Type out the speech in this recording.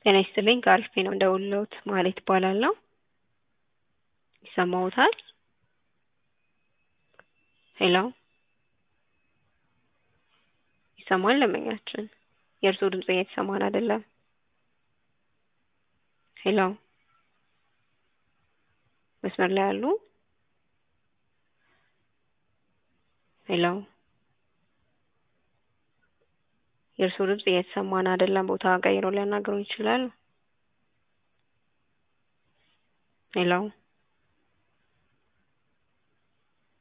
ጤና ይስጥልኝ ከአሪፍ ነው እንደውልዎት ማለት እባላለሁ። ይሰማዎታል? ሄሎ ይሰማል ደንበኛችን? የእርስዎ ድምጽ እየተሰማን አይደለም። ሄሎ መስመር ላይ አሉ? ሄሎ የእርስዎ ድምጽ እየተሰማን አይደለም። ቦታ ቀይረው ሊያናግሩን ይችላሉ? ሄሎ